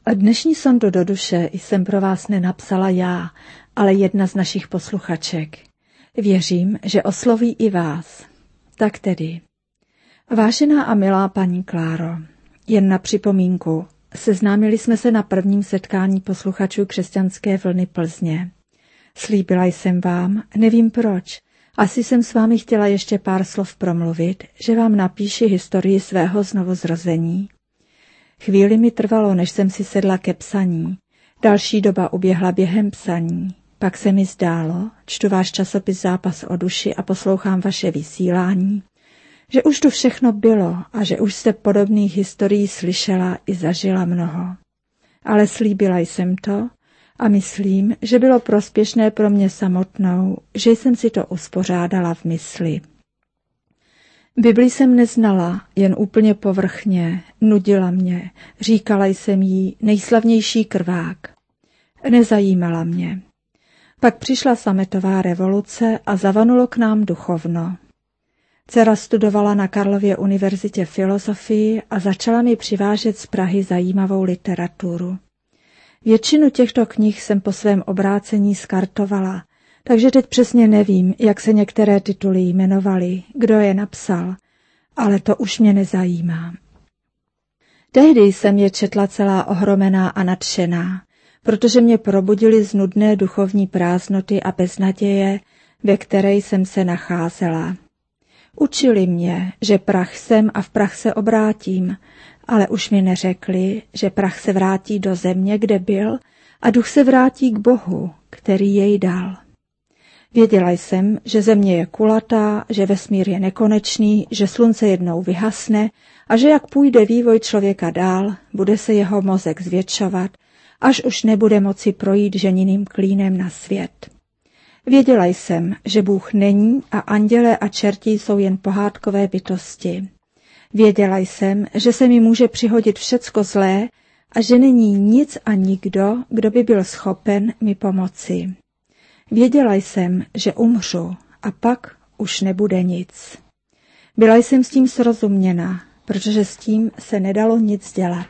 Dnešní sondu do duše jsem pro vás nenapsala já, ale jedna z našich posluchaček. Věřím, že osloví i vás. Tak tedy. Vážená a milá paní Kláro, jen na připomínku, seznámili jsme se na prvním setkání posluchačů Křesťanské vlny Plzně. Slíbila jsem vám, nevím proč, asi jsem s vámi chtěla ještě pár slov promluvit, že vám napíši historii svého znovuzrození. Chvíli mi trvalo, než jsem si sedla ke psaní. Další doba uběhla během psaní. Pak se mi zdálo, čtu váš časopis Zápas o duši a poslouchám vaše vysílání, že už tu všechno bylo a že už jste podobných historií slyšela i zažila mnoho. Ale slíbila jsem to a myslím, že bylo prospěšné pro mě samotnou, že jsem si to uspořádala v mysli. Bibli jsem neznala, jen úplně povrchně, nudila mě, říkala jsem jí nejslavnější krvák. Nezajímala mě. Pak přišla sametová revoluce a zavanulo k nám duchovno. Dcera studovala na Karlově univerzitě filozofii a začala mi přivážet z Prahy zajímavou literaturu. Většinu těchto knih jsem po svém obrácení skartovala, takže teď přesně nevím, jak se některé tituly jmenovaly, kdo je napsal, ale to už mě nezajímá. Tehdy jsem je četla celá ohromená a nadšená, protože mě probudily z nudné duchovní prázdnoty a beznaděje, ve které jsem se nacházela. Učili mě, že prach jsem a v prach se obrátím, ale už mi neřekli, že prach se vrátí do země, kde byl, a duch se vrátí k Bohu, který jej dal. Věděla jsem, že země je kulatá, že vesmír je nekonečný, že slunce jednou vyhasne a že jak půjde vývoj člověka dál, bude se jeho mozek zvětšovat, až už nebude moci projít ženiným klínem na svět. Věděla jsem, že Bůh není a anděle a čerti jsou jen pohádkové bytosti. Věděla jsem, že se mi může přihodit všecko zlé a že není nic a nikdo, kdo by byl schopen mi pomoci. Věděla jsem, že umřu a pak už nebude nic. Byla jsem s tím srozuměna, protože s tím se nedalo nic dělat.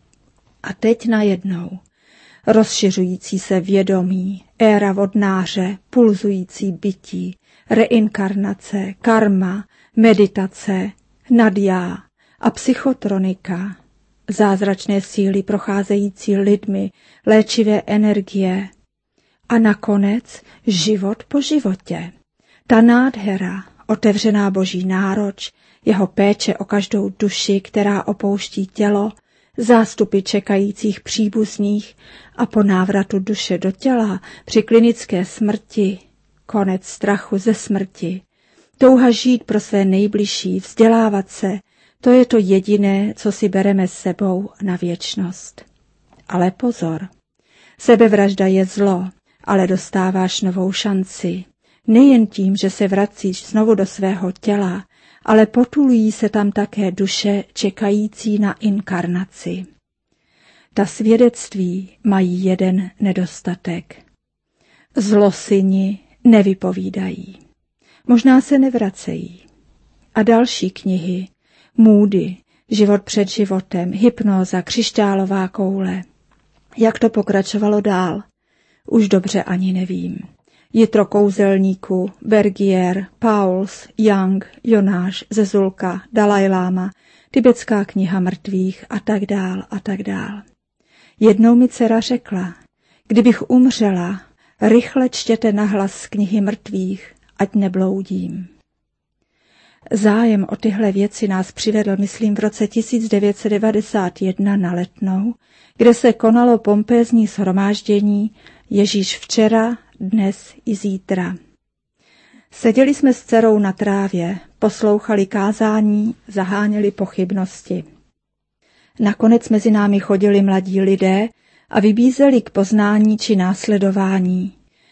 A teď najednou rozšiřující se vědomí, éra vodnáře, pulzující bytí, reinkarnace, karma, meditace, nadjá a psychotronika, zázračné síly procházející lidmi, léčivé energie a nakonec život po životě. Ta nádhera, otevřená boží náruč, jeho péče o každou duši, která opouští tělo, zástupy čekajících příbuzných a po návratu duše do těla při klinické smrti, konec strachu ze smrti, touha žít pro své nejbližší, vzdělávat se, to je to jediné, co si bereme s sebou na věčnost. Ale pozor, sebevražda je zlo, ale dostáváš novou šanci. Nejen tím, že se vracíš znovu do svého těla, ale potulují se tam také duše čekající na inkarnaci. Ta svědectví mají jeden nedostatek. Zlosyni nevypovídají. Možná se nevracejí. A další knihy, Moody, Život před životem, Hypnóza, Křišťálová koule. Jak to pokračovalo dál? Už dobře ani nevím. Jitro kouzelníků, Bergier, Pauls, Young, Jonáš, Zezulka, Dalajláma, Tibetská kniha mrtvých a tak dál a tak dál. Jednou mi dcera řekla, kdybych umřela, rychle čtěte nahlas z knihy mrtvých, ať nebloudím. Zájem o tyhle věci nás přivedl, myslím, v roce 1991 na Letnou, kde se konalo pompézní shromáždění Ježíš včera, dnes i zítra. Seděli jsme s dcerou na trávě, poslouchali kázání, zaháněli pochybnosti. Nakonec mezi námi chodili mladí lidé a vybízeli k poznání či následování.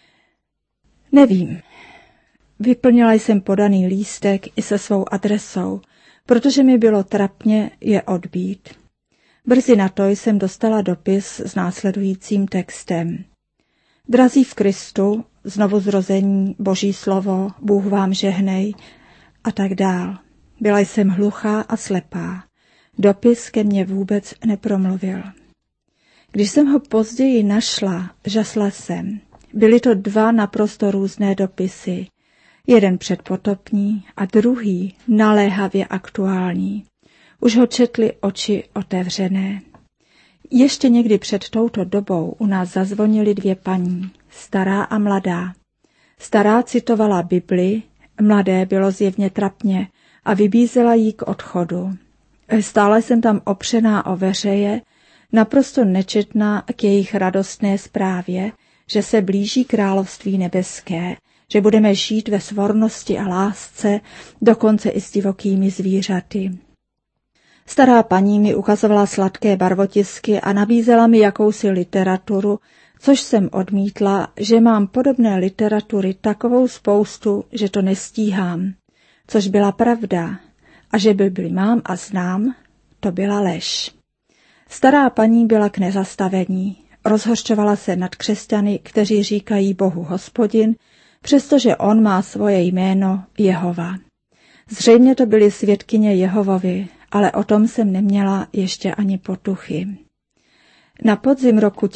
Nevím. Vyplnila jsem podaný lístek i se svou adresou, protože mi bylo trapně je odbít. Brzy na to jsem dostala dopis s následujícím textem. Drazí v Kristu, znovuzrození, Boží slovo, Bůh vám žehnej a tak dál. Byla jsem hluchá a slepá. Dopis ke mně vůbec nepromluvil. Když jsem ho později našla, žasla jsem. Byly to 2 naprosto různé dopisy. Jeden předpotopní a druhý naléhavě aktuální. Už ho četly oči otevřené. Ještě někdy před touto dobou u nás zazvonily 2 paní, stará a mladá. Stará citovala Bibli, mladé bylo zjevně trapně a vybízela jí k odchodu. Stále jsem tam opřená o veřeje, naprosto nečetná k jejich radostné zprávě, že se blíží království nebeské, že budeme žít ve svornosti a lásce, dokonce i s divokými zvířaty. Stará paní mi ukazovala sladké barvotisky a nabízela mi jakousi literaturu, což jsem odmítla, že mám podobné literatury takovou spoustu, že to nestíhám, což byla pravda, a že Bibli mám a znám, to byla lež. Stará paní byla k nezastavení, rozhořčovala se nad křesťany, kteří říkají Bohu Hospodin, přestože on má svoje jméno Jehova. Zřejmě to byly svědkyně Jehovovi, ale o tom jsem neměla ještě ani potuchy. Na podzim roku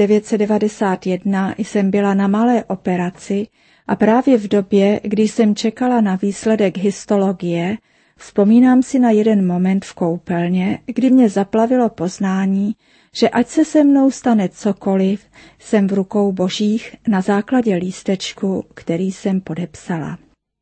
1991 jsem byla na malé operaci a právě v době, kdy jsem čekala na výsledek histologie, vzpomínám si na jeden moment v koupelně, kdy mě zaplavilo poznání, že ať se mnou stane cokoliv, jsem v rukou Božích na základě lístečku, který jsem podepsala.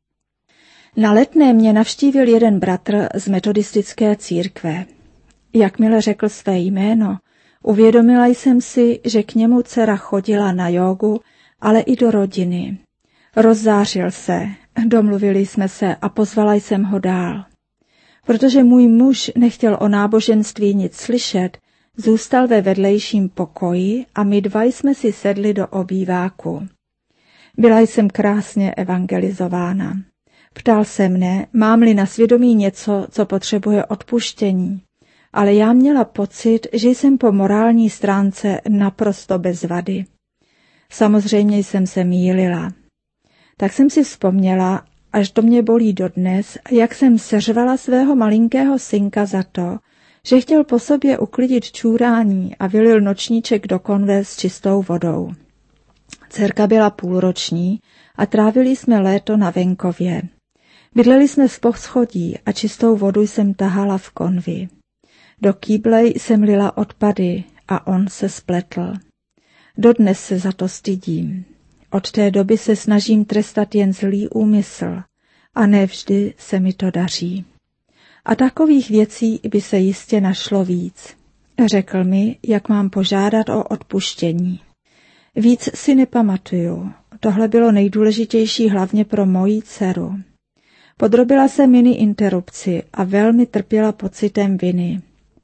Na Letné mě navštívil jeden bratr z metodistické církve. Jakmile řekl své jméno, uvědomila jsem si, že k němu dcera chodila na jógu, ale i do rodiny. Rozzářil se, domluvili jsme se a pozvala jsem ho dál. Protože můj muž nechtěl o náboženství nic slyšet, zůstal ve vedlejším pokoji a my 2 jsme si sedli do obýváku. Byla jsem krásně evangelizována. Ptal se mne, mám-li na svědomí něco, co potřebuje odpuštění, ale já měla pocit, že jsem po morální stránce naprosto bez vady. Samozřejmě jsem se mýlila. Tak jsem si vzpomněla, až to mě bolí dodnes, jak jsem seřvala svého malinkého synka za to, že chtěl po sobě uklidit čůrání a vylil nočníček do konve s čistou vodou. Dcerka byla půlroční a trávili jsme léto na venkově. Bydleli jsme v poschodí a čistou vodu jsem tahala v konvi. Do kýble jsem lila odpady a on se spletl. Dodnes se za to stydím. Od té doby se snažím trestat jen zlý úmysl a nevždy se mi to daří. A takových věcí by se jistě našlo víc. Řekl mi, jak mám požádat o odpuštění. Víc si nepamatuju. Tohle bylo nejdůležitější hlavně pro moji dceru. Podrobila se mini interrupci a velmi trpěla pocitem viny.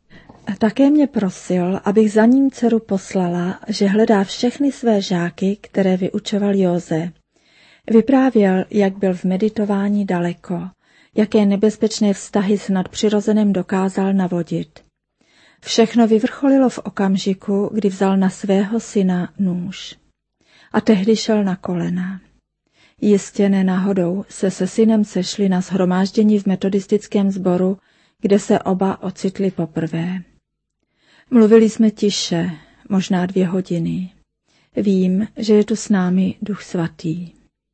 Také mě prosil, abych za ním dceru poslala, že hledá všechny své žáky, které vyučoval Józe. Vyprávěl, jak byl v meditování daleko, jaké nebezpečné vztahy s nadpřirozeným dokázal navodit. Všechno vyvrcholilo v okamžiku, kdy vzal na svého syna nůž. A tehdy šel na kolena. Jistě ne náhodou se synem sešli na shromáždění v metodistickém sboru, kde se oba ocitli poprvé. Mluvili jsme tiše, možná 2 hodiny. Vím, že je tu s námi Duch Svatý.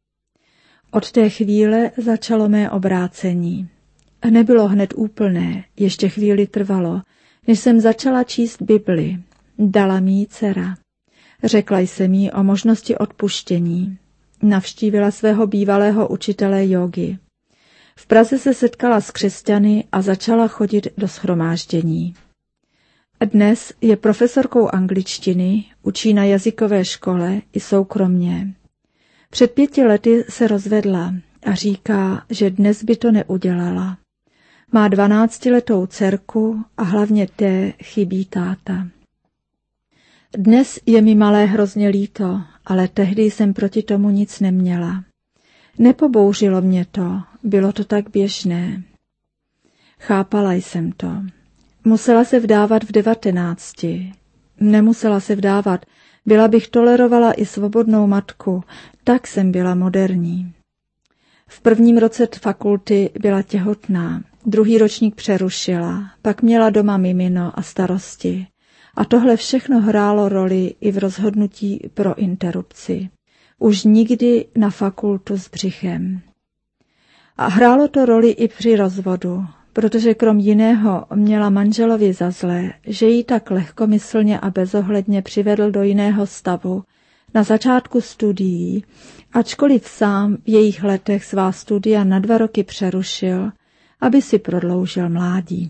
Od té chvíle začalo mé obrácení. Nebylo hned úplné, ještě chvíli trvalo, než jsem začala číst Bibli. Dala mi ji dcera. Řekla jsem jí o možnosti odpuštění. Navštívila svého bývalého učitele jógy. V Praze se setkala s křesťany a začala chodit do shromáždění. Dnes je profesorkou angličtiny, učí na jazykové škole i soukromně. Před 5 lety se rozvedla a říká, že dnes by to neudělala. Má 12letou dcerku a hlavně té chybí táta. Dnes je mi malé hrozně líto, ale tehdy jsem proti tomu nic neměla. Nepobouřilo mě to, bylo to tak běžné. Chápala jsem to. Musela se vdávat v 19. Nemusela se vdávat, byla bych tolerovala i svobodnou matku, tak jsem byla moderní. V 1. roce fakulty byla těhotná, 2. ročník přerušila, pak měla doma mimino a starosti. A tohle všechno hrálo roli i v rozhodnutí pro interrupci. Už nikdy na fakultu s břichem. A hrálo to roli i při rozvodu, protože krom jiného měla manželovi za zlé, že ji tak lehkomyslně a bezohledně přivedl do jiného stavu na začátku studií, ačkoliv sám v jejich letech svá studia na 2 roky přerušil, aby si prodloužil mládí.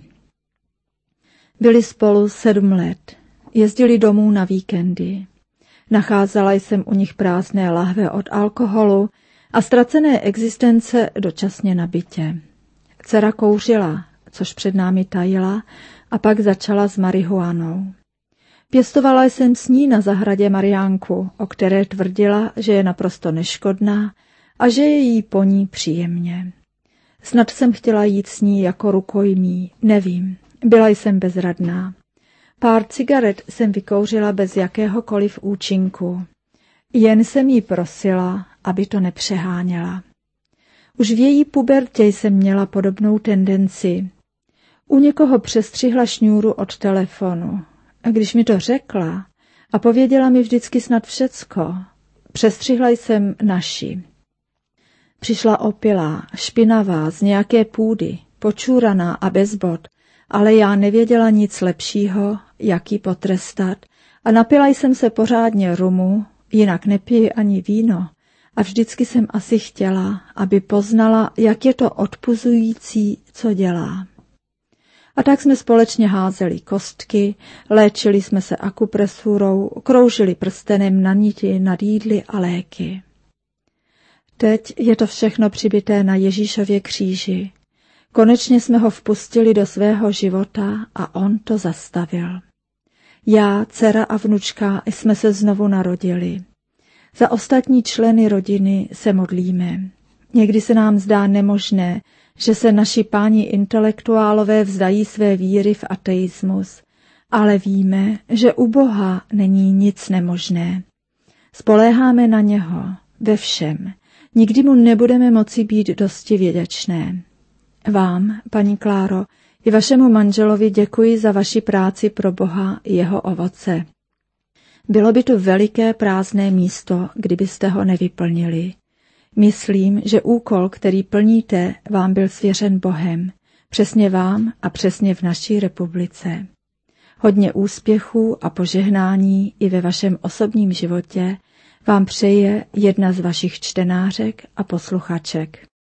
Byli spolu 7 let, jezdili domů na víkendy. Nacházela jsem u nich prázdné lahve od alkoholu a ztracené existence dočasně na bytě. Dcera kouřila, což před námi tajila, a pak začala s marihuanou. Pěstovala jsem s ní na zahradě Mariánku, o které tvrdila, že je naprosto neškodná a že je jí po ní příjemně. Snad jsem chtěla jít s ní jako rukojmí, nevím, byla jsem bezradná. Pár cigaret jsem vykouřila bez jakéhokoliv účinku. Jen jsem jí prosila, aby to nepřeháněla. Už v její pubertě jsem měla podobnou tendenci. U někoho přestřihla šňůru od telefonu. A když mi to řekla a pověděla mi vždycky snad všecko, přestřihla jsem naši. Přišla opilá, špinavá, z nějaké půdy, počůraná a bez bod, ale já nevěděla nic lepšího, jak ji potrestat, a napila jsem se pořádně rumu, jinak nepiji ani víno, a vždycky jsem asi chtěla, aby poznala, jak je to odpuzující, co dělá. A tak jsme společně házeli kostky, léčili jsme se akupresurou, kroužili prstenem na niti nad jídly a léky. Teď je to všechno přibité na Ježíšově kříži. Konečně jsme ho vpustili do svého života a on to zastavil. Já, dcera a vnučka jsme se znovu narodili. Za ostatní členy rodiny se modlíme. Někdy se nám zdá nemožné, že se naši páni intelektuálové vzdají své víry v ateismus, ale víme, že u Boha není nic nemožné. Spoléháme na něho ve všem. Nikdy mu nebudeme moci být dosti vděčné. Vám, paní Kláro, i vašemu manželovi děkuji za vaši práci pro Boha i jeho ovoce. Bylo by to veliké prázdné místo, kdybyste ho nevyplnili. Myslím, že úkol, který plníte, vám byl svěřen Bohem, přesně vám a přesně v naší republice. Hodně úspěchů a požehnání i ve vašem osobním životě vám přeje jedna z vašich čtenářek a posluchaček.